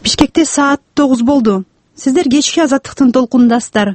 Бишкекте саат 9 болду. Сиздер кечки азаттыктын толкунундасыздар.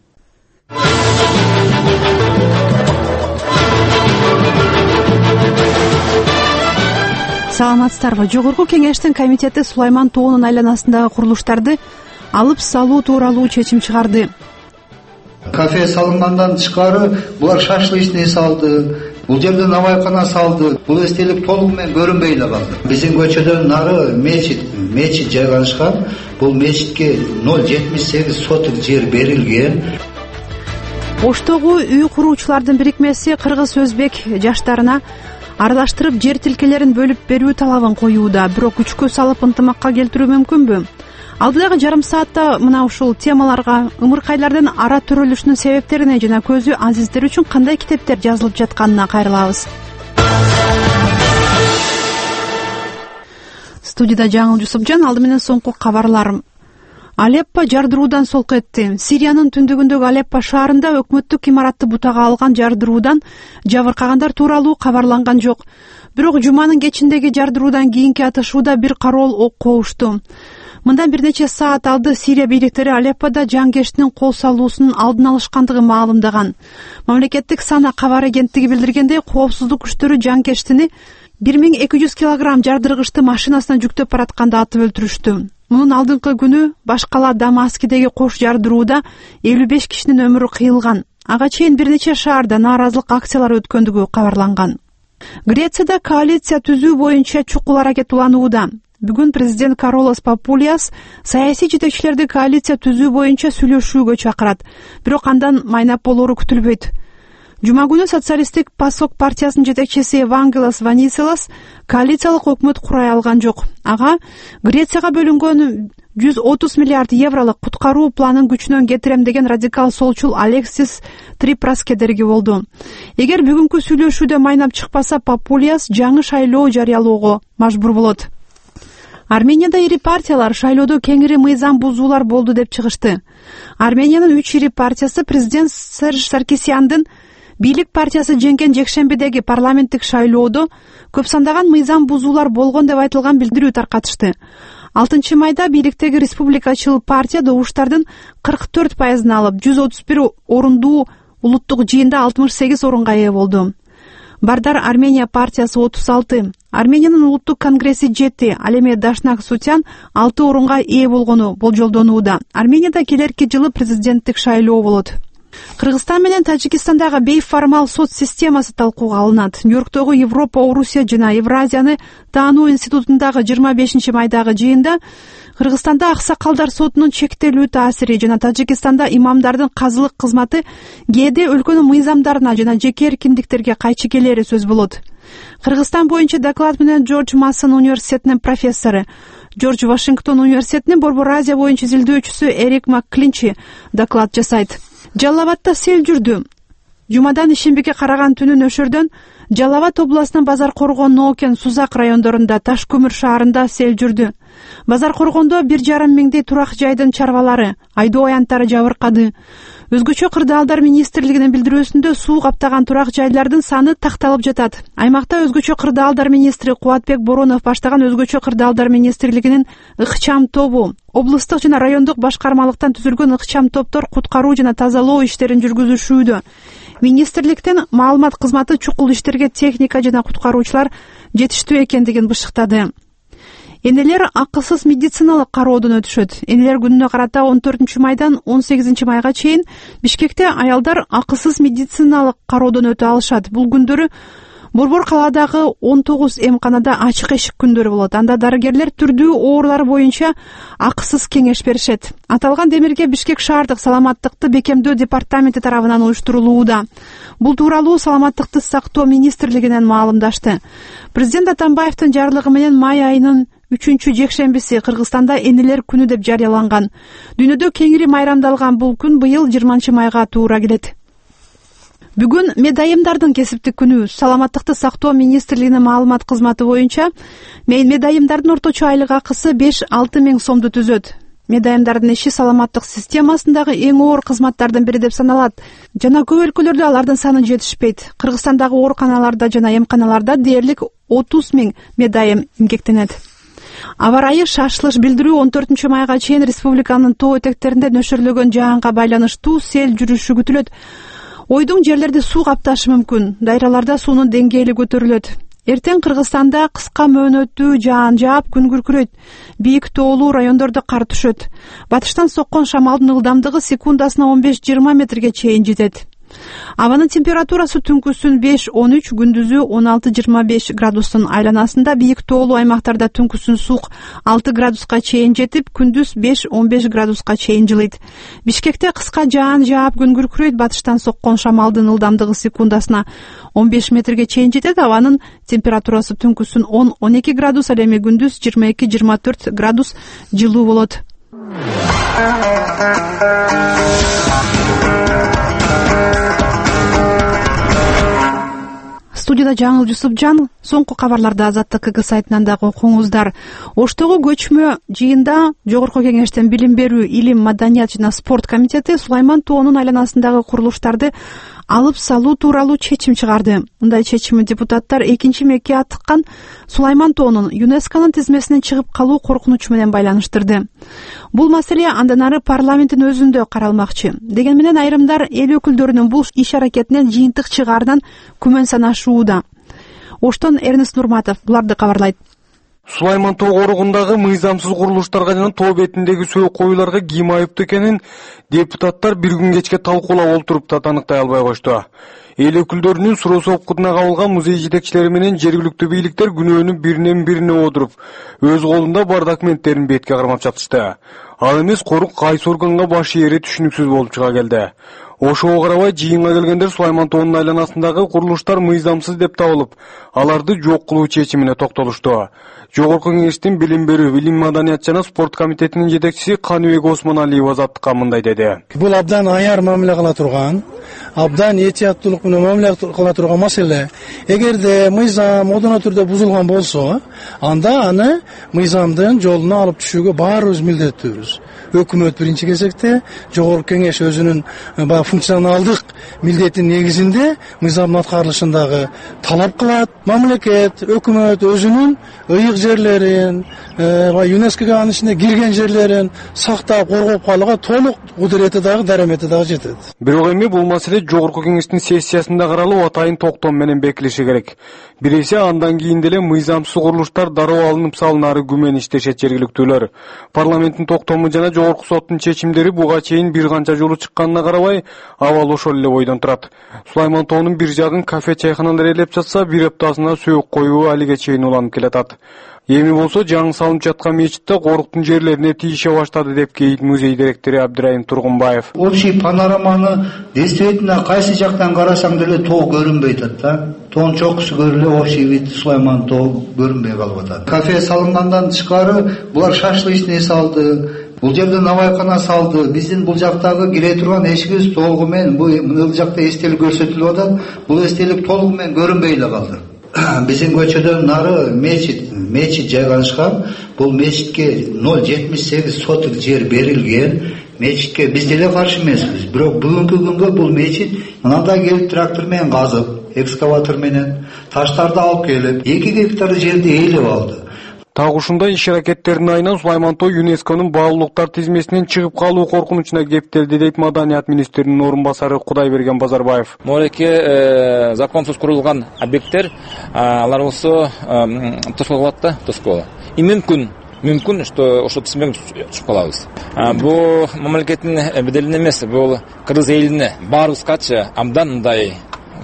Саламатсыздарбы? Жогорку кеңештин комитети Сулайман тоонун айланасындагы курулуштарды алып салуу тууралуу чечим чыгарды. Кафе салынгандан тышкары булар шашлычный салды, бул жерде навайкана салды. Бул эстелик толугу менен көрүнбөй эле калды. Биздин көчөдөн нары мечит жайгашкан. Бул мечитке 0,78 соток жер берилген. Оштогу үй куруучулардын бирикмеси кыргыз өзбек жаштарына аралаштырып жер тилкелерин бөлүп берүү талабын коюуда. Бирок күчкө салып ынтымакка келтирүү мүмкүнбү? Алдыдагы жарым саатта мына ушул темаларга, ымыркайлардын ара төрөлүшүнүн себептерине жана көзү азиздер үчүн кандай китептер жазылып жатканына кайрылабыз. Студияда Жаңыл Жусупжан. Алды менен соңку кабарларым. Алеппо жардыруудан солк этти. Сириянын түндүгүндөгү Алеппо шаарында өкмөттүк имаратты бутага алган жардыруудан жабыркагандар тууралуу кабарланган жок. Бирок жуманын кечиндеги жардыруудан кийинки атышууда бир кароол ок коушту. Мындан бир нече саат алды Сирия бийликтери Алеппода жангештин кол салуусунун алдын алышкандыгы маалымдаган. Мамлекеттик сана кабар агенттиги билдиргендей, коопсуздук күчтөрү жангештини 1200 килограмм жардыргычты машинасына жүктөп баратканда атып өлтүрүштү. Мунун алдыңкы күнү башкала Дамаскидеги кош жардырууда 55 кишинин өмүрү кыйылган. Ага чейин бир нече шаарда нааразылык акциялары өткөндүгү кабарланган. Грецияда коалиция түзүү боюнча чукул аракет уланууда. Бүгүн президент Каролос Папулиас саясий жетекчилерди коалиция түзүү боюнча сүйлөшүүгө чакырат. Бирок андан майнап болору күтүлбөйт. Жума күнү социалисттик ПАСОК партиясынын жетекчиси Евангелос Ванисилас коалициялык өкмөт курай алган жок. Ага Грецияга бөлүнгөн 130 миллиард евролук куткаруу планын күчүнөн кетирем деген радикал солчул Алексис Трипрас кедерги болду. Эгер бүгүнкү сүйлөшүүдө майнап чыкпаса, Папулиас жаңы шайлоо жарыялоого мажбур болот. Арменияда ири партиялар шайлоодо кеңири мыйзам бузуулар болду деп чыгышты. Армениянын 3 ири партиясы президент Серж Саркисяндын бийлик партиясы жеңген жекшембидеги парламенттик шайлоодо көп сандаган мыйзам бузуулар болгон деп айтылган билдирүү таркатышты. 6 майда бийликтеги республикачыл партия добуштардын 44% алып, 131 орундуу улуттук жыйында 68 орунга ээ болду. Бардар Армения партиясы 36, Армениянын улуттук конгресси 7, ал эми Дашнак Сутян 6 орунга ээ болгону болжолдонууда. Арменияда келерки жылы президенттик шайлоо болот. Кыргызстан менен Тажикистандагы бейформал сот системасы талкууга алынат. Нью-Йорктогу Европа, Орусия жана Евразияны таануу институтундагы 25 майдагы жыйында Кыргызстанда аксакалдар сотунун чектелүү таасири жана Тажикистанда имамдардын казылык кызматы кээде өлкөнүн мыйзамдарына жана жеке эркиндиктерге кайчы келери сөз болот. Кыргызстан боюнча доклад менен Джордж Масон университетинин профессору, Джордж Вашингтон университетинин Борбор Азия боюнча изилдөөчүсү Эрик Макклинчи доклад жасайт. Жалал Абадта сел жүрдү. Жумадан ишембиге караган түнү Нөшөрдөн Жалал Абад областынын Базар Коргон, Ноокен, Сузак райондорунда, Таш көмүр шаарында сел жүрдү. Базар Коргондо 1,5 миңдей турак жайдын чарбалары, айдоо аянттары жабыркады. Өзгөчө кырдаалдар министрлигинин билдирүүсүндө суу каптаган турак жайлардын саны такталып жатат. Аймакта өзгөчө кырдаалдар министри Кубатбек Боронов баштаган өзгөчө кырдаалдар министрлигинин ыкчам тобу, облустук жана райондук башкармалыктан түзүлгөн ыкчам топтор куткаруу жана тазалоо иштерин жүргүзүшүүдө. Министрликтин маалымат кызматы чукул иштерге техника жана куткаруучулар жетиштүү экендигин бышыктады. Энелер акысыз медициналык кароодон өтүшөт. Энелер күнүнө карата 14 майдан 18 майга чейин Бишкекте аялдар акысыз медициналык кароодон өтө алышат. Бул күндөрү Борбор калаадагы 19 эмканада ачык эшик күндөрү болот. Анда дарыгерлер түрдүү оорулар боюнча акысыз кеңеш беришет. Аталган демирге Бишкек шаардык саламаттыкты бекемдөө департаменти тарабынан уюштурулууда. Бул тууралуу саламаттыкты сактоо министрлигинен маалымдашты. Президент Атамбаевдин жарлыгы менен май айынын 3 жекшембиси Кыргызстанда энелер күнү деп жарыяланган. Дүйнөдө кеңири майрамдалган бул күн быйыл 20 майга туура келет. Бүгүн медайымдардын кесиптик күнү. Саламаттыкты сактоо министрлигинин маалымат кызматы боюнча медайымдардын орточо айлык акысы 5-6 миң сомду түзөт. Медайымдардын иши саламаттык системасындагы эң оор кызматтардын бири деп саналат. Жана көп өлкөлөрдө алардын саны жетишпейт. Кыргызстандагы ооруканаларда жана эмканаларда дээрлик 30 миң медайым эмгектенет. Аба ырайы шашылыш билдирүү 14 майга чейин республиканын тоо этектеринде нөшөрлөгөн жаанга байланыштуу сел жүрүшү күтүлөт. Ойдуң жерлерди суу капташы мүмкүн. Дайраларда суунун деңгээли көтөрүлөт. Эртең Кыргызстанда кыска мөөнөттүү жаан жаап күн күркүрөйт. Бийик тоолуу райондордо кар түшөт. Батыштан соккон шамалдын ылдамдыгы секундасына 15-20 метрге чейин жетет. Абанын температурасы түнкүсүн 5-13, күндүзү 16-25 градустун айланасында, бийик тоолуу аймактарда түнкүсүн суук 6 градуска чейин жетип, күндүз 5-15 градуска чейин жылыйт. Бишкекте кыска жаан жаап күн күркүрөйт. Батыштан соккон шамалдын ылдамдыгы секундасына 15 метрге чейин жетет. Абанын температурасы түнкүсүн 10-12 градус, ал эми күндүз 22-24 градус жылуу болот. Студияда Жаңыл Жусупжан. Соңку кабарларды Азаттык КГ сайтынан дагы окуңуздар. Оштогу көчмө жыйында Жогорку Кеңештин билим берүү, илим, маданият жана спорт комитети Сулайман тоонун айланасындагы курулуштарды алып салуу тууралуу чечим чыгарды. Мындай чечими депутаттар 2-мекке аттыккан Сулайман тоонун ЮНЕСКОнун тизмесинен чыгып калуу коркунучу менен байланыштырды. Бул маселе андан ары парламенттин өзүндө каралмакчы. Деген менен айрымдар эл өкүлдөрүнүн бул иш-аракетинен жыйынтык чыгаарынан күмөн санашууда. Оштон Эрнест Нурматов буларды кабарлайт. Сулайман тоо коругундагы мыйзамсыз курулуштарга жана тоо бетиндеги сөк коюларга ким айыптуу экенин депутаттар бир күн кечке талкуулап олтуруп да таныктай албай кошту. Эл өкүлдөрүнүн суроо сопкутуна кабылган музей жетекчилери менен жергиликтүү бийликтер күнөөнү биринен бирине одуруп, өз колунда бар документтерин бетке кармап жатышты. Ал эмес корук кайсы органга баш ээри түшүнүксүз болуп чыга келди. Ошого карабай жыйынга келгендер Сулайман тоонун айланасындагы курулуштар мыйзамсыз деп табылып, аларды жок кылуу чечимине токтолушту. Жогорку Кеңештин билим берүү, илим, маданият жана спорт комитетинин жетекчиси Каныбек Осмоналиев Азаттыкка мындай деди. Бул абдан аяр мамиле кыла турган, абдан этияттуулук менен мамиле кыла турган маселе. Эгерде мыйзам одоно түрдө бузулган болсо, анда аны мыйзамдын жолуна алып түшүүгө баарыбыз милдеттүүбүз. Өкмөт биринчи кезекте, Жогорку Кеңеш өзүнүн функционалдык милдетинин негизинде мыйзамдын аткарылышындагы талап кылат. Мамлекет, өкмөт өзүнүн ыйык жерлерин, ЮНЕСКОга анын ичинде кирген жерлерин сактап, коргоп калууга толук кудурети дагы, дарамети дагы жетет. Бирок эми бул маселе Жогорку Кеңештин сессиясында каралып, атайын токтом менен бекилиши керек. Бир эсе андан кийин деле мыйзамсыз курулуштар дароо алынып салынары күмөн иштешет жергиликтүүлөр. Парламенттин токтому жана Жогорку соттун чечимдери буга чейин бир канча жолу чыкканына карабай, абал ошол эле бойдон турат. Сулайман тоонун бир жагын кафе чайханалар ээлеп жатса, бир аптасына сөк коюу алиге чейин уланып келатат. Эми болсо жаңы салынып жаткан мечитте коруктун жерлерине тийише баштады деп кейт музей директору Абдырайым Тургунбаев. Общий панораманы действительно кайсы жактан карасаң деле тоо көрүнбөй атат да. Тоонун чокусу көрүлө, общий вид Сулайман тоо көрүнбөй калып атат. Кафе салынгандан тышкары булар шашлычный салды. Бул жерде навайкана салды. Биздин бул жактагы кире турган эшигибиз толугу менен бул жакта эстелик көрсөтүлүп атат. Бул эстелик толугу менен көрүнбөй эле калды. Биздин көчөдөн нары мечит жайгашкан. Бул мечитке 0,78 соток жер берилген. Мечитке биз деле каршы эмеспиз. Бирок бүгүнкү күнгө бул мечит мындай келип трактор менен казып, экскаватор менен таштарды алып келип, 2 гектар жерди ээлеп алды. Так ушундай иш-аракеттердин айынан Сулайман тоо ЮНЕСКонун баалуулуктар тизмесинен чыгып калуу коркунучуна кептелди, дейт маданият министринин орун басары Кудайберген Базарбаев. Молеке законсуз курулган объекттер, алар болсо тоскоолот да, тоскооло. И мүмкүн, что ошол тизмеге түшүп калабыз. Бул мамлекеттин беделине эмес, бул кыргыз элине баарыбызгачы абдан мындай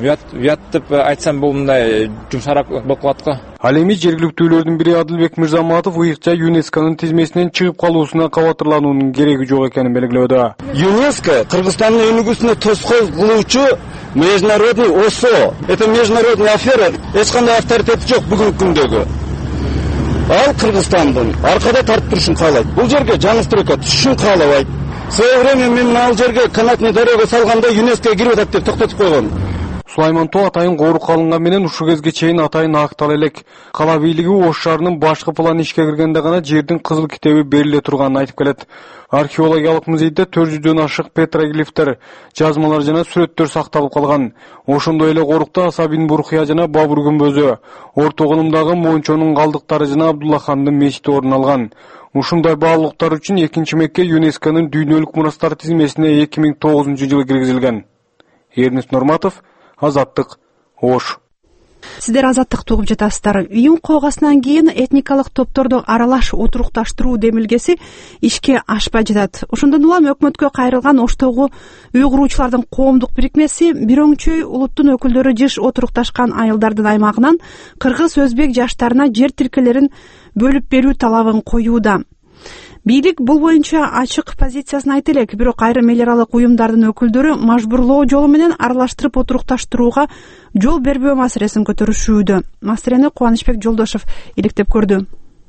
уяттып айтсам бул мындай жумшараак болуп калат го. Ал эми жергиликтүүлөрдүн бири Адылбек Мырзаматов ыйыкча ЮНЕСКонун тизмесинен чыгып калуусуна кабатырлануунун кереги жок экенин белгилөөдө. ЮНЕСКО Кыргызстандын өнүгүүсүнө тоскоол кылуучу международный ОСО. Это международная афера, эч кандай авторитети жок бүгүнкү күндөгү. Ал Кыргызстандын аркада тартып турушун каалайт. Бул жерге жаңы стройка түшүшүн каалабайт. В свое время мен ал жерге канатный дорога салганда ЮНЕСКО кирип атат деп токтотуп койгон. Сулайман Тоо атайын коорук алынган менен ушул кезге чейин атайын актала элек. Кала бийлиги Ош шаарынын башкы планы ишке киргенде гана жердин кызыл китеби бериле турганын айтып келет. Археологиялык музейде 400дөн ашык петроглифтер, жазмалар жана сүрөттөр сакталып калган. Ошондой эле корукта Асабин Бурхия жана Бабур күмбөзү, Орто Кылымдагы Мончонун калдыктары жана Абдулла хандын мечити орун алган. Ушундай баалуулуктар үчүн 2-Мекке ЮНЕСКОнун дүйнөлүк мурастар тизмесине 2009-жылы киргизилген. Эрнест Нурматов, Азаттык, Ош. Сиздер Азаттыкты угуп жатасыздар. Июнь кооғасынан кийин этникалык топторду аралаш отурукташтыруу демилгеси ишке ашпай жатат. Ошондон улам өкмөткө кайрылган Оштогу үй куруучулардын коомдук бирикмеси бир оңчөй улуттун өкүлдөрү жыш отурукташкан айылдардын аймагынан кыргыз, өзбек жаштарына жер тилкелерин бөлүп берүү талабын коюуда. Бийлик бул боюнча ачык позициясын айта элек, бирок айрым эл аралык уюмдардын өкүлдөрү мажбурлоо жолу менен аралаштырып отурукташтырууга жол бербөө маселесин көтөрүшүүдө. Маселени Кубанычбек Жолдошов иликтеп көрдү.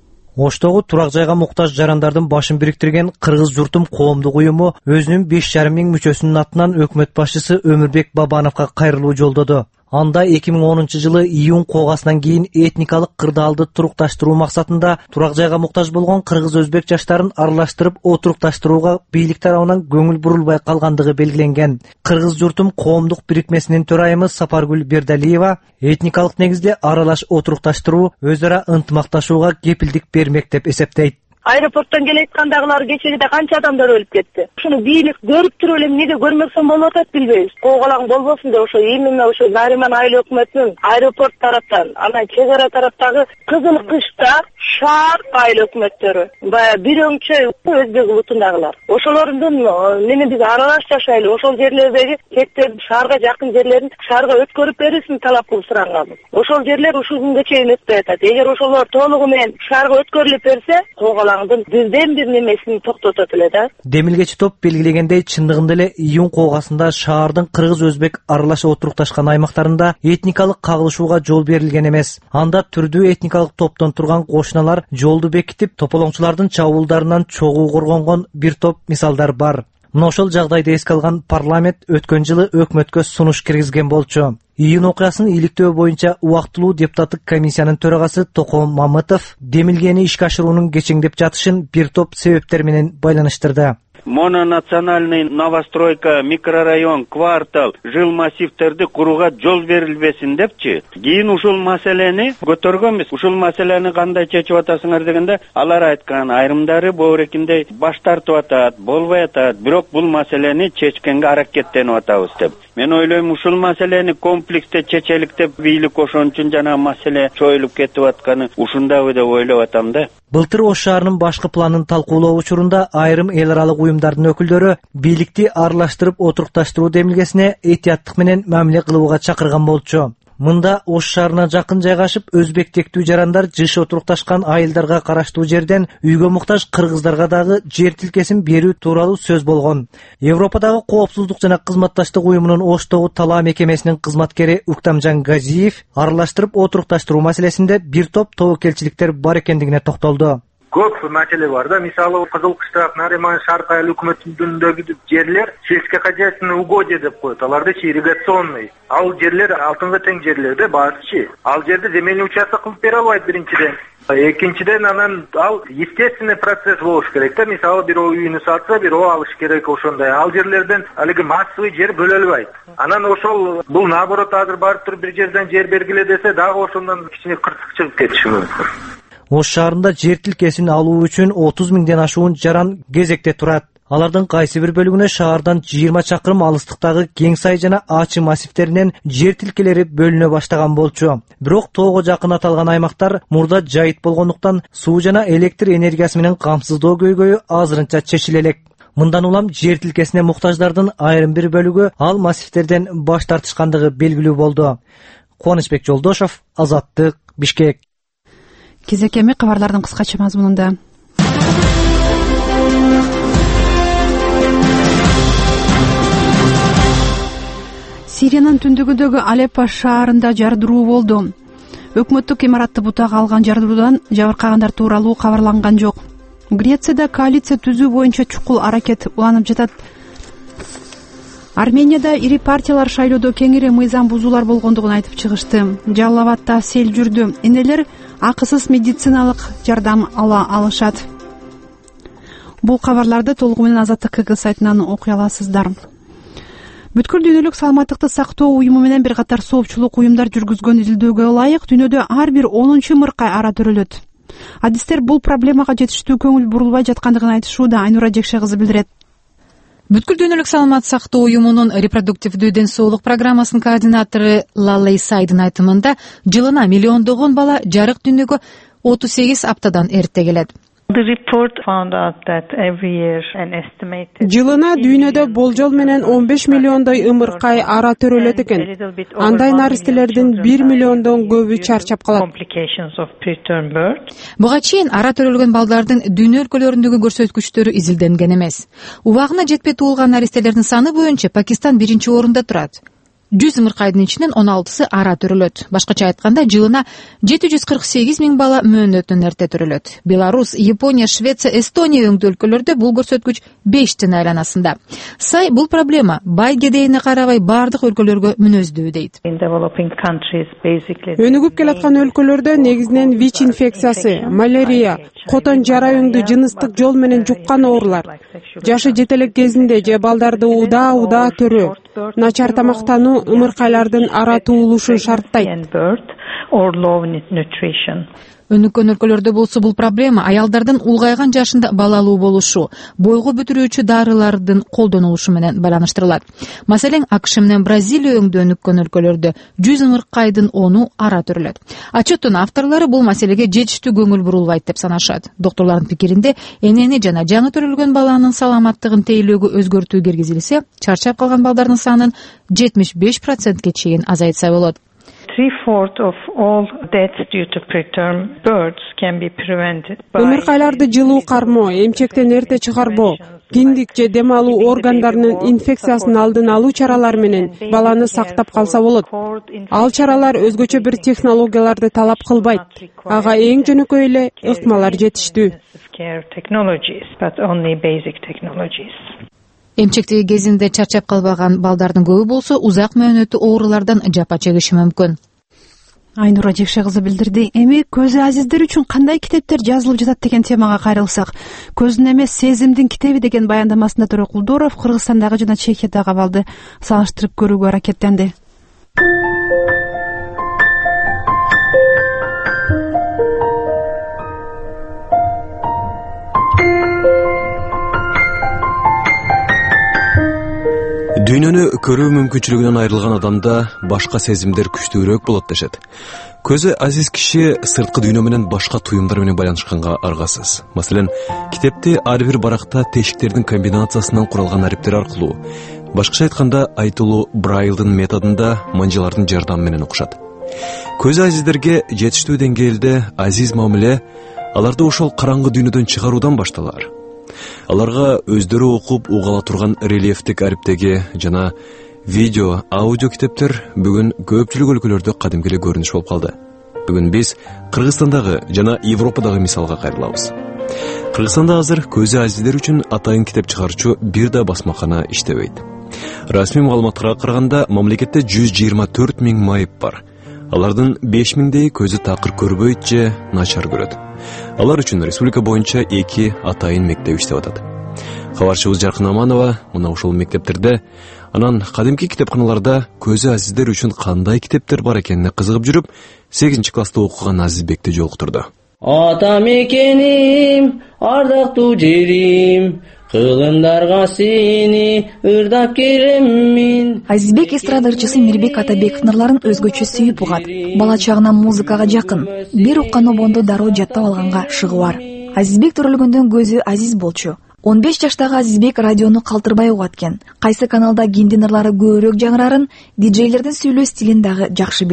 Оштогу турак жайга муктаж жарандардын башын бириктирген Кыргыз журтум коомдук уюму өзүнүн 5,5 миң мүчөсүнүн атынан өкмөт башчысы Өмүрбек Бабановго кайрылуу жолдоду. Анда 2010-жылы июнь кооғасынан кийин этникалык кырдаалды турукташтыруу максатында турак жайга муктаж болгон кыргыз-өзбек жаштарын аралаштырып отурукташтырууга бийлик тарабынан көңүл бурулбай калгандыгы белгиленген. Кыргыз журтум коомдук бирикмесинин төрайымы Сапаргүл Бердалиева этникалык негизде аралаш отурукташтыруу өз ара ынтымакташууга кепилдик бермек деп эсептейт. Аэропорттон келе айткандагылар кечеде канча адамдар өлүп кетти. Ушуну бийлик көрүп туруп эле эмнеге көрмөксөн болуп атат билбейбиз. Коогалаң болбосун деп ошо именно ошо Нариман айыл өкмөтүнүн аэропорт тараптан, анан чек ара тараптагы Кызыл Кышта шаар айыл өкмөттөрү, баягы бир оңчөй өзбек улутундагылар. Ошолордун менен биз аралаш жашайлы, ошол жерлердеги чектерди шаарга жакын жерлерин шаарга өткөрүп берүүсүн талап кылып суранганбыз. Ошол жерлер ушул күнгө чейин өтпөй атат. Эгер ошолор толугу менен шаарга өткөрүлүп берсе, коогалаңдын бирден бир немесин токтотот эле да. Демилгечи топ белгилегендей, чындыгында эле июнь кооғасында шаардын кыргыз-өзбек аралаш отурукташкан аймактарында этникалык кагылышууга жол берилген эмес. Анда түрдүү этникалык топтон турган кошуналар жолду бекитип, тополоңчулардын чабуулдарынан чогуу коргонгон бир топ мисалдар бар. Мына ошол жагдайды эске алган парламент өткөн жылы өкмөткө сунуш киргизген болчу. Июнь окуясын иликтөө боюнча убактылуу депутаттык комиссиянын төрагасы Током Мамытов демилгени ишке ашыруунун кечеңдеп жатышын бир топ себептер менен байланыштырды. Мононациональный новостройка, микрорайон, квартал, жыл массивтерди курууга жол берилбесин депчи. Кийин ушул маселени көтөргөнбүз. Ушул маселени кандай чечип атасыңар дегенде, алар айткан айрымдары боорекинде баш тартып атат, болбой атат. Бирок бул маселени чечкенге аракеттенип атабыз деп. Мен ойлойм, ушул маселени комплексте чечелик деп бийлик ошон үчүн жана маселе чоюлуп кетип атканы ушундабы деп ойлоп атам да. Былтыр Ош шаарынын башкы планын талкуулоо учурунда айрым эл аралык уюмдардын өкүлдөрү бийликти аралаштырып отурукташтыруу демилгесине этияттык менен мамиле кылууга чакырган болчу. Мында Ош шаарына жакын жайгашып, өзбек тектүү жарандар жыш отурукташкан айылдарга караштуу жерден үйгө муктаж кыргыздарга дагы жер тилкесин берүү тууралуу сөз болгон. Европадагы коопсуздук жана кызматташтык уюмунун Оштогу талаа мекемесинин кызматкери Уктамжан Газиев аралаштырып отурукташтыруу маселесинде бир топ тобокелчиликтер бар экендигине токтолду. Көп маселе бар да. Мисалы Кызыл Кышта, Нариман шаркы айыл өкмөтүндөгү жерлер сельскохозяйственный угодья деп коет. Аларды ирригационный. Ал жерлер алтынга тең жерлерде барчы. Ал жерде земельный участок кылып бере албайт биринчиден. Экинчиден анан ал естественный процесс болуш керек да. Мисалы бирөө үйүнү сатса, бирөө алыш керек ошондой. Ал жерлерден алиги массовый жер бөлөлбөйт. Анан ошол бул наоборот азыр барып туруп бир жерден жер бергиле десе, дагы ошондон кичине кырсык чыгып кетиши мүмкүн. Ош шаарында жер тилкесин алуу үчүн 30 миңден ашуун жаран кезекте турат. Алардын кайсы бир бөлүгүнө шаардан 20 чакырым алыстыктагы кең сай жана ачы массивтеринен жер тилкелери бөлүнө баштаган болчу. Бирок тоого жакын аталган аймактар мурда жайыт болгондуктан суу жана электр энергиясы менен камсыздоо көйгөйү азырынча чечиле элек. Мындан улам жер тилкесине муктаждардын айрым бир бөлүгү ал массивтерден баш тартышкандыгы белгилүү болду. Кубанычбек Жолдошов, Азаттык, Бишкек. Кезекеми кабарлардын кыскача мазмунунда. Сириянын түндүгүндөгү Алеппо шаарында жардыруу болду. Өкмөттүк имаратты бутага алган жардыруудан жабыркагандар тууралуу кабарланган жок. Грецияда коалиция түзүү боюнча чукул аракет уланып жатат. Арменияда ири партиялар шайлоодо кеңири мыйзам бузуулар болгондугун айтып чыгышты. Жалал Абадта сел жүрдү. Энелер акысыз медициналык жардам ала алышат. Бул кабарларды толугу менен Азаттык КГ сайтынан окуй аласыздар. Бүткүл дүйнөлүк саламаттыкты сактоо уюму менен бир катар соопчулук уюмдар жүргүзгөн изилдөөгө ылайык дүйнөдө ар бир 10-чу мыркай ара төрөлөт. Адистер бул проблемага жетиштүү көңүл бурулбай жаткандыгын айтышууда. Айнура Жекше кызы билдирет. Бүткүл дүйнөлүк саламат сактоо уюмунун репродуктивдүү ден соолук программасынын координатору Лалей Сайдын айтымында жылына миллиондогон бала жарык дүйнөгө 38 аптадан эрте келет. Жылына дүйнөдө болжол менен 15 миллиондой ымыркай ара төрөлөт экен. Андай наристелердин 1 миллиондон көбү чарчап калат. Буга чейин ара төрөлгөн балдардын дүйнө өлкөлөрүндөгү көрсөткүчтөрү изилденген эмес. Убагына жетпей туулган наристелердин саны боюнча Пакистан 1-орунда турат. 100 ымыркайдын ичинен 16сы ара төрөлөт. Башкача айтканда, жылына 748 000 бала мөөнөтүнөн эрте төрөлөт. Беларусь, Япония, Швеция, Эстония өңдүү өлкөлөрдө бул көрсөткүч 5тин айланасында. Сай бул проблема бай кедейине карабай бардык өлкөлөргө мүнөздүү дейт. Өнүгүп келаткан өлкөлөрдө негизинен ВИЧ инфекциясы, малярия, котон жара өңдүү жыныстык жол менен жуккан оорулар, жашы жетелек кезинде же балдарды удаа төрөө, начар тамактануу ымыркайлардын ара туулушун шарттайт. Өнүккөн өлкөлөрдө болсо бул проблема аялдардын улгайган жашында балалуу болушу, бойго бүтүрүүчү дарылардын колдонулушу менен байланыштырылат. Маселен, АКШ менен Бразилия өңдүү өнүккөн өлкөлөрдө 100 ымыркайдын 10-у ара төрөлөт. Отчеттун авторлору бул маселеге жетиштүү көңүл бурулбайт деп санашат. Доктурлардын пикиринде, энени жана жаңы төрөлгөн баланын саламаттыгын тейлөөгө өзгөртүү киргизилсе, чарчап калган балдардын санын 75%ке чейин азайтса болот. 3/4 of all deaths due to preterm births can be prevented by ымыркайларды жылуу кармоо, эмчектен эрте чыгарбоо, киндик же дем алуу органдарынын инфекциясын алдын алуу чаралары менен баланы сактап калса болот. Ал чаралар өзгөчө бир технологияларды талап кылбайт. Ага эң жөнөкөй эле ыкмалар жетиштүү. Эмчектеги кезинде чарчап калбаган балдардын көбү болсо узак мөөнөттүү оорулардан жапа чегиши мүмкүн. Айнура Жекше кызы билдирди. Эми көзү азиздер үчүн кандай китептер жазылып жатат деген темага кайрылсак, көздүн эмес сезимдин китеби деген баяндамасында Төрө Кулдуров Кыргызстандагы жана Чехиядагы абалды салыштырып көрүүгө аракеттенди. Дүйнөнү көрүү мүмкүнчүлүгүнөн айрылган адамда башка сезимдер күчтүүрөөк болот дешет. Көзү азиз киши сырткы дүйнө менен башка туюмдар менен байланышканга аргасыз. Маселен, китепти ар бир баракта тешиктердин комбинациясынан куралган ариптер аркылуу, башкача айтканда айтылуу Брайлдын методунда манжылардын жардамы менен окушат. Көзү азиздерге жетиштүү деңгээлде азиз мамиле аларды ошол караңгы дүйнөдөн чыгаруудан башталар. Аларга өздөрү окуп угала турган рельефтик ариптеги жана видео, аудио китептер бүгүн көпчүлүк өлкөлөрдө кадимки эле көрүнүш болуп калды. Бүгүн биз Кыргызстандагы жана Европадагы мисалга кайрылабыз. Кыргызстанда азыр көзү азиздер үчүн атайын китеп чыгарчу бир да басмакана иштебейт. Расмий маалыматка караганда мамлекетте 124 000 майып бар. Алардын 5 000 көзү такыр көрбөйт же начар көрөт. Алар үчүн республика боюнча 2 атайын мектеп иштеп атат. Кабарчыбыз Жаркын Аманова мына ушул мектептерде, анан кадимки китепканаларда көзү азиздер үчүн кандай китептер бар экенине кызыгып жүрүп, 8 класста окуган Азизбекти жолуктурду. Ата мекеним, ардактуу жерим, кылымдарга сени ырдап келеммин. Азизбек эстрада ырчысы Мирбек Атабековдун ырларын өзгөчө сүйүп угат. Бала чагынан музыкага жакын. Бир уккан обонду дароо жаттап алганга шыгы бар. Азизбек төрөлгөндөн көзү азиз болчу. 15 жаштагы Азизбек радиону калтырбай угат экен. Кайсы каналда киндин ырлары көбүрөөк жаңырарын, диджейлердин сүйлөө стилин дагы жакшы билет.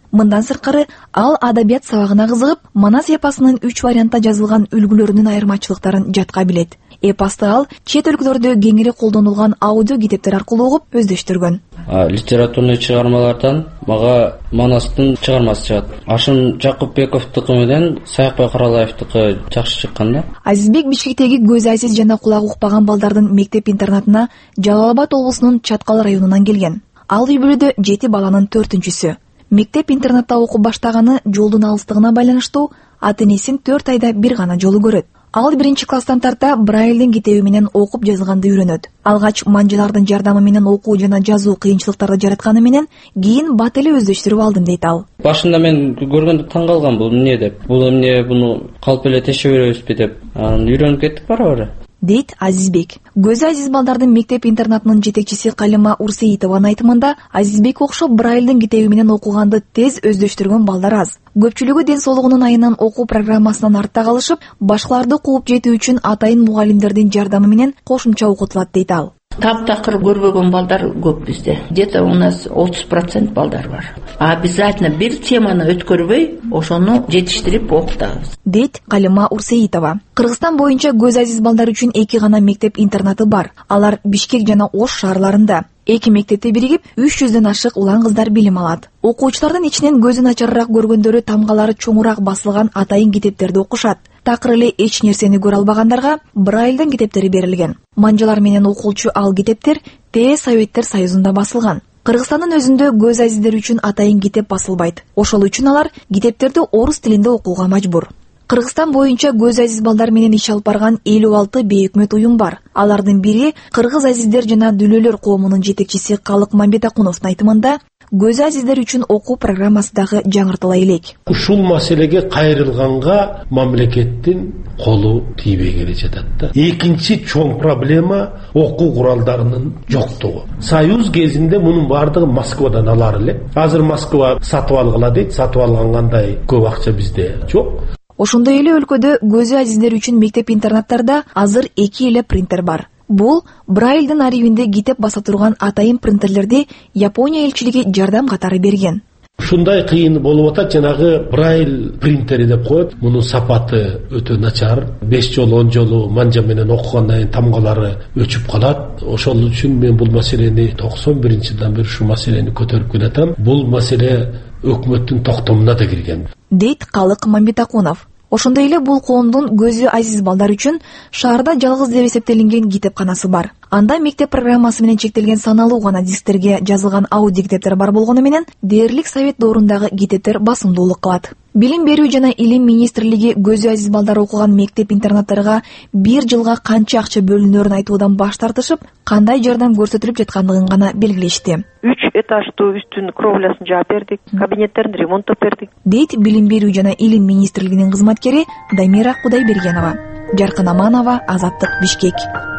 Мындан сырткары ал адабият сабагына кызыгып, Манас эпосунун 3 вариантта жазылган үлгүлөрүнүн айырмачылыктарын жатка билет. Эпосты ал чет өлкөлөрдө кеңири колдонулган аудио китептер аркылуу угуп өздөштүргөн. Литературный чыгармалардан мага Манастын чыгармасы чыгат. Ашым Жакупбековдуку менен Саякбай Каралаевдуку жакшы чыккан да. Азизбек Бишкектеги көзү азиз жана кулагы укпаган балдардын мектеп-интернатына Жалал Абад облусунун Чаткал районунан келген. Ал үй-бүлөдө 7 баланын 4-чүсү. Мектеп-интернатта окуп баштаганы жолдун алыстыгына байланыштуу ата-энесин 4 айда бир гана жолу көрөт. Ал 1-класстан тарта Брайлдин китеби менен окуп жазганды үйрөнөт. Алгач манжылардын жардамы менен окуу жана жазуу кыйынчылыктарды жаратканы менен кийин бат эле өздөштүрүп алдым дейт ал. Башында мен көргөндө таң калгам, бул эмне деп. Бул эмне, буну калп эле теше беребизби деп. Үйрөнүп кеттик бара-бара. Дейт Азизбек. Көзү азиз балдардын мектеп-интернатынын жетекчиси Калима Урсеитованын айтымында, Азизбек окшоп Брайлдин китеби менен окуганды тез өздөштүргөн балдар аз. Көпчүлүгү ден соолугунун айынан окуу программасынан артта калышып, башкаларды кууп жетүү үчүн атайын мугалимдердин жардамы менен кошумча окутулат дейт ал. Таптакыр көрбөгөн балдар көп бизде. Где-то у нас 30% балдар бар. Обязательно бир теманы өткөрбөй, ошону жетиштирип окутабыз. Дейт Калима Урсеитова. Кыргызстан боюнча көз азиз балдар үчүн 2 гана мектеп-интернаты бар. Алар Бишкек жана Ош шаарларында. 2 мектепте биригип 300дөн ашык улан кыздар билим алат. Окуучулардын ичинен көзү начарыраак көргөндөрү тамгалары чоңураак басылган атайын китептерди окушат. Такыр эле эч нерсени көрө албагандарга Брайлдин китептери берилген. Манжалар менен окулчу ал китептер ТЭ Советтер Союзунда басылган. Кыргызстандын өзүндө көз азиздер үчүн атайын китеп басылбайт. Ошол үчүн алар китептерди орус тилинде окууга мажбур. Кыргызстан боюнча көз азиз балдар менен иш алып барган 56 бейөкмөт уюм бар. Алардын бири Кыргыз азиздер жана дүлөлөр коомунун жетекчиси Калык Мамбетакуновдун айтымында, көз азиздер үчүн окуу программасы дагы жаңыртыла элек. Ушул маселеге кайрылганга мамлекеттин колу тийбей келе жатат да. Экинчи чоң проблема окуу куралдарынын жоктугу. Союз кезинде мунун бардыгы Москвадан алар эле. Азыр Москва сатып алгыла дейт, сатып алгандай көп акча бизде жок. Ошондой эле өлкөдө көзү азиздер үчүн мектеп-интернаттарда азыр 2 эле принтер бар. Бул Брайлдин архивинде китеп баса турган атайын принтерлерди Япония элчилиги жардам катары берген. Ушундай кыйын болуп атат, жанагы Брайл принтери деп коет. Мунун сапаты өтө начар. 5 жолу 10 жолу манжа менен окугандан кийин тамгалары өчүп калат. Ошол үчүн мен бул маселени 91-жылдан бери ушу маселени көтөрүп келатам. Бул маселе өкмөттүн токтомуна да кирген. Дейт Калык Мамбетакунов. Ошондой эле бул коомдун көзү азиз балдар үчүн шаарда жалгыз деп эсептелинген китепканасы бар. Анда мектеп программасы менен чектелген саналуу гана дисктерге жазылган аудио китептер бар болгону менен дээрлик совет доорундагы китептер басымдуулук кылат. Билим берүү жана илим министрлиги көзү азиз балдар окуган мектеп-интернаттарга 1 жылга канча акча бөлүнөрүн айтуудан баш тартышып, кандай жардам көрсөтүлүп жаткандыгын гана белгилешти. 3 этаждуу үстүн кровлясын жаап бердик, кабинеттерин ремонттоп бердик. Дейт билим берүү жана илим министрлигинин кызматкери Дамира Кудайбергенова. Жаркын Аманова, Азаттык, Бишкек.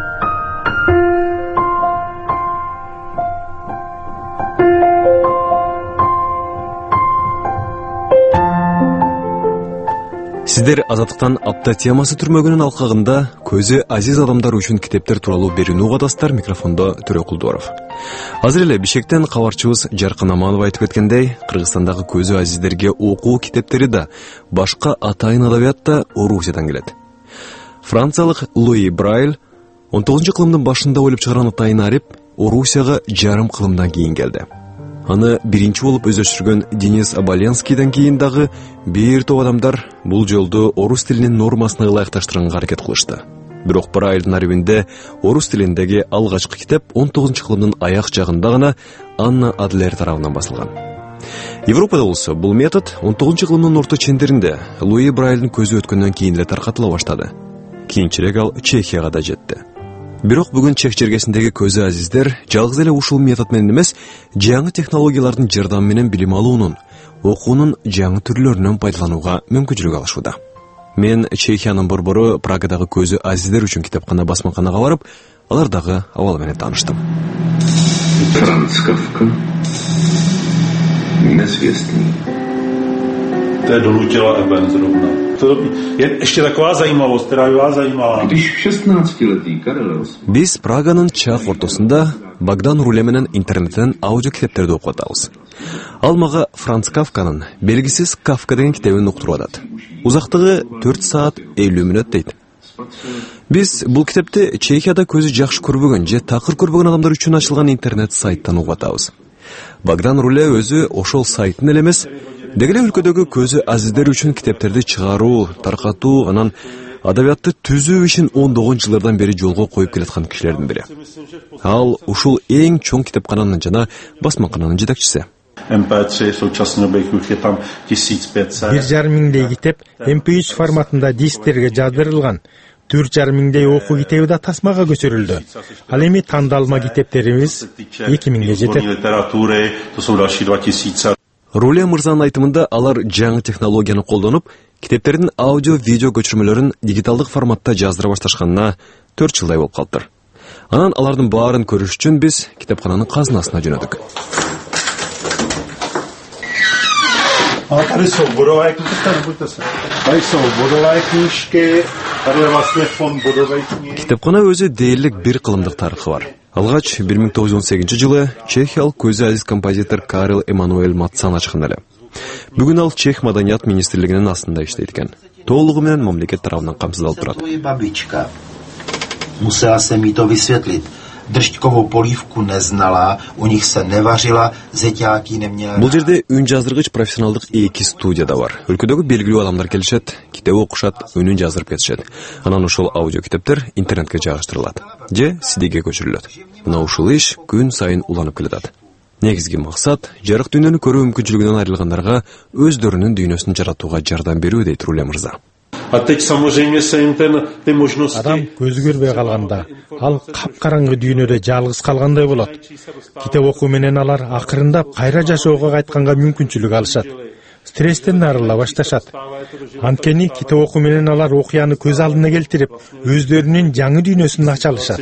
Сиздер Азаттыктан апта темасы түрмөгүнүн алкагында көзү азиз адамдар үчүн китептер тууралуу берүүнү угадасыздар. Микрофондо Төрөкулдуаров. Азыр эле Бишкектен кабарчыбыз Жаркын Аманова айтып кеткендей, Кыргызстандагы көзү азиздерге окуу китептери да башка атайын адабият да Орусиядан келет. Франциялык Луи Брайль 19-кылымдын башында ойлоп чыгарган атайын арип Орусияга жарым кылымдан кийин келди. Аны биринчи болуп өздөштүргөн Денис Абаленскийден кийин дагы бир топ адамдар бул жолду орус тилинин нормасына ылайыкташтырганга аракет кылышты. Бирок Брайлдын архивинде орус тилиндеги алгачкы китеп 19-кылымдын аяк жагында гана Анна Адлер тарабынан басылган. Европада болсо бул метод 19-кылымдын орто чендеринде Луи Брайлдын көзү өткөндөн кийин эле таркатыла баштады. Кийинчерээк ал Чехияга да жетти. Бирок бүгүн Чех жергесиндеги көзү азиздер жалгыз эле ушул метод менен эмес, жаңы технологиялардын жардамы менен билим алуунун, окуунун жаңы түрлөрүнөн пайдаланууга мүмкүнчүлүк алышууда. Мен Чехиянын борбору Прагадагы көзү азиздер үчүн китепкана басмаканага барып, алардагы абал менен тааныштым. Франц Кафка. Неизвестный. To je donutila Eben zrovna. To je ještě taková zajímavost, která by vás zajímala. Když 16-letý Karel Биз Праганын чак ортосунда Богдан Руле менен интернеттен аудио китептерди окуп атабыз. Ал мага Франц Кафканын «Белгисиз Кафка» деген китебин уктуруп атат. Узактыгы 4 саат 50 мүнөт дейт. Биз бул китепти Чехияда көзү жакшы көрбөгөн же такыр көрбөгөн адамдар үчүн ачылган интернет сайттан угуп атабыз. Богдан Руле өзү ошол сайттын эле эмес, дегеле өлкөдөгү көзү азиздер үчүн китептерди чыгаруу, таркатуу, анан адабиятты түзүү ишин 10 жылдардан бери жолго коюп келаткан кишилердин бири. Ал ушул эң чоң китепкананын жана басмакананын жетекчиси. MP3 в současné době je tam 1500. 1,5 миңдей китеп MP3 форматында дисктерге жадырылган. 4,5 миңдей окуу китеби да тасмага көчүрүлдү. Ал эми тандалма китептерибиз 2000ге жетет. Руле мырзанын айтымында алар жаңы технологияны колдонуп, китептердин аудио-видео көчүрмөлөрүн дигиталдык форматта жаздыра башташканына 4 жылдай болуп калыптыр. Анан алардын баарын көрүш үчүн биз китепкананын казынасына жөнөдүк. A tady jsou bodové knížky, tady je vlastně fond bodové knihy. Китепкана өзү дээрлик бир кылымдык тарыхы бар. Алгач 1918-жылы чехиялык көзү азиз композитор Карл Эммануэль Матсан ачкан эле. Бүгүн ал Чех маданият министрлигинин астында иштейт экен. Толугу менен мамлекет тарабынан камсыздалып турат. Musela se mi to vysvětlit. Držďkovou polívku neznala, u nich se nevařila, zeťáky neměla. Бул жерде үн жаздыргыч профессионалдык 2 студияда бар. Өлкөдөгү белгилүү адамдар келишет, китеп окушат, үнүн жаздырып кетишет. Анан ошол аудио китептер интернетке жайгаштырылат же CD-ге көчүрүлөт. Мына ушул иш күн сайын уланып келатат. Негизги максат жарык дүйнөнү көрүү мүмкүнчүлүгүнөн айрылгандарга өздөрүнүн дүйнөсүн жаратууга жардам берүү дейт Руле мырза. Адам көзү көрбөй калганда, ал капкараңгы дүйнөдө жалгыз калгандай болот. Китеп окуу менен алар акырындап кайра жашоого кайтканга мүмкүнчүлүк алышат. Стресстен арыла башташат. Анткени китеп окуу менен алар окуяны көз алдына келтирип, өздөрүнүн жаңы дүйнөсүн ача алышат.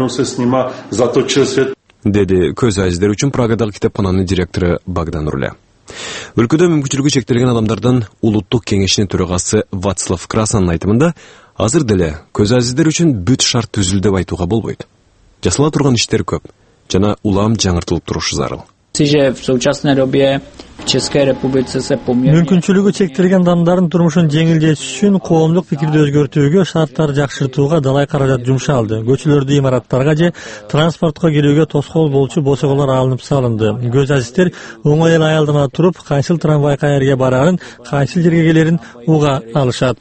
Деди көз азиздер үчүн Прагадагы китепкананын директору Богдан Руле. Өлкөдө мүмкүнчүлүгү чектелген адамдардын улуттук кеңешинин төрагасы Вацлав Красанын айтымында, азыр деле көз азиздер үчүн бүт шарт түзүлдү деп айтууга болбойт. Жасала турган иштер көп жана улам жаңыртылып турушу зарыл. Мүмкүнчүлүгү чектелген адамдардын турмушун жеңилдетиш үчүн коомдук пикирди өзгөртүүгө, шарттарды жакшыртууга далай каражат жумшалды. Көчөлөрдү имараттарга же транспортко кирүүгө тоскоол болчу босоголор алынып салынды. Көз азиздер оңой эле аялдана туруп, кайсыл трамвай каерге барарын, кайсыл жерге келерин уга алышат.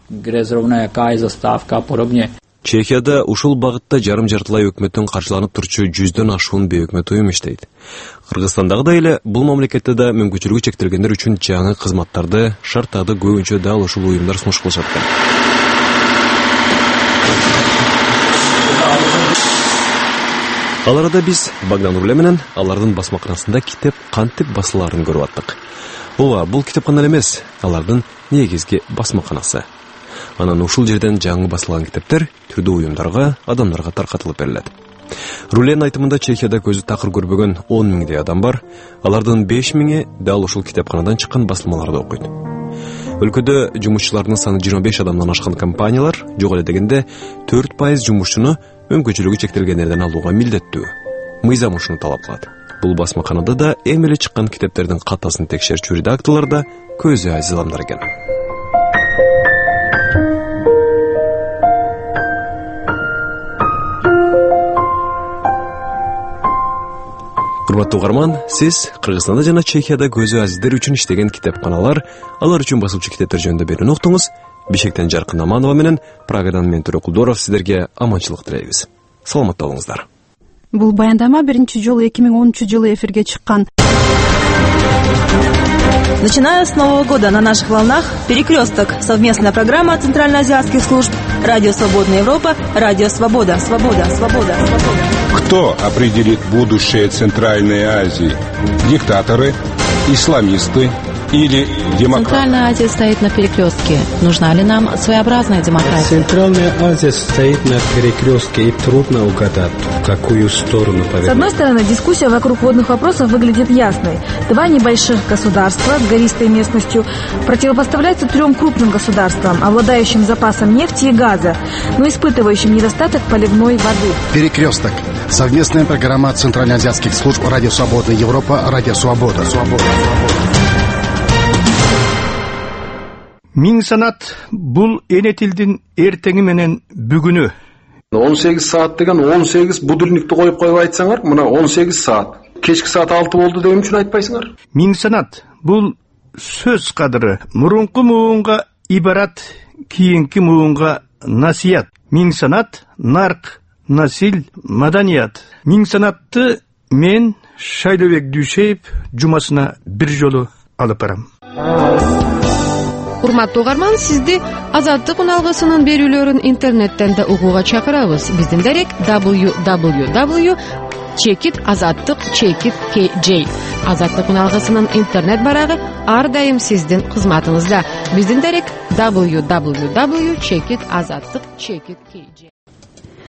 Чехияда ушул багытта жарым-жартылай өкмөттүн каршыланып турчу 100дөн ашуун бейөкмөт уюм иштейт. Кыргызстандагыдай эле бул мамлекетте да мүмкүнчүлүгү чектелгендер үчүн жаңы кызматтарды, шарттарды көбүнчө дал ушул уюмдар сунуш кылышат экен. Ал арада биз Богдан Руле менен алардын басмаканасында китеп кантип басылаарын көрүп аттык. Ооба, бул китепкана эмес, алардын негизги басмаканасы. Анан ушул жерден жаңы басылган китептер түрдүү уюмдарга, адамдарга таркатылып берилет. Рулен айтымында Чехияда көзү такыр көрбөгөн 10 миңдей адам бар. Алардын 5 миңи дал ушул китепканадан чыккан басылмаларды окуйт. Өлкөдө жумушчулардын саны 25 адамдан ашкан компаниялар жок эле дегенде 4% жумушчуну мүмкүнчүлүгү чектелгендерден алууга милдеттүү. Мыйзам ушуну талап кылат. Бул басмаканада да эми эле чыккан китептердин катасын текшерчү редакторлор да көзү азиз адамдар экен. Урматтуу угарман, сиз Кыргызстанда жана Чехияда көзү азиздер үчүн иштеген китепканалар, алар үчүн басылчу китептер жөнүндө берүүнү уктуңуз. Бишкектен Жаркын Аманова менен Прагадан мен Төрө Кулдоров сиздерге аманчылык тилейбиз. Саламатта болуңуздар. Бул баяндама биринчи жолу 2013-жылы эфирге чыккан. Начиная с Нового года на наших волнах «Перекресток» — совместная программа центральноазиатских служб «Радио Свободная Европа», «Радио Свобода», «Свобода», «Свобода», «Свобода». Кто определит будущее Центральной Азии? Диктаторы, исламисты или демократия? Центральная Азия стоит на перекрестке. Нужна ли нам своеобразная демократия? Центральная Азия стоит на перекрестке, и трудно угадать, в какую сторону повернуть. С одной стороны, дискуссия вокруг водных вопросов выглядит ясной. Два небольших государства с гористой местностью противопоставляются 3 крупным государствам, обладающим запасом нефти и газа, но испытывающим недостаток поливной воды. Перекресток. Совместная программа Центральноазиатских служб Радио Свободная Европа, Радио Свобода. Миң санат бул эне тилдин эртеңи менен бүгүнү. 18 saat деген 18 будильникти коюп айтсаңар, мына 18 saat. Кечки саат 6 болду деген үчүн айтпайсыңар. Миң санат бул сөз кадыры. Мурунку муунга ибарат, кийинки муунга насият. Миң санат нарк, насил, маданият. Миң санатты мен Шайлообек Дүйшеев жумасына бир жолу алып барам. Урматтуу угарман, сизди Азаттык уналгысынын берүүлөрүн интернеттен да угууга чакырабыз. Биздин дарек www.azattik.kj. Азаттык уналгысынын интернет барагы ар дайым сиздин кызматыңызда. Биздин дарек www.azattik.kj.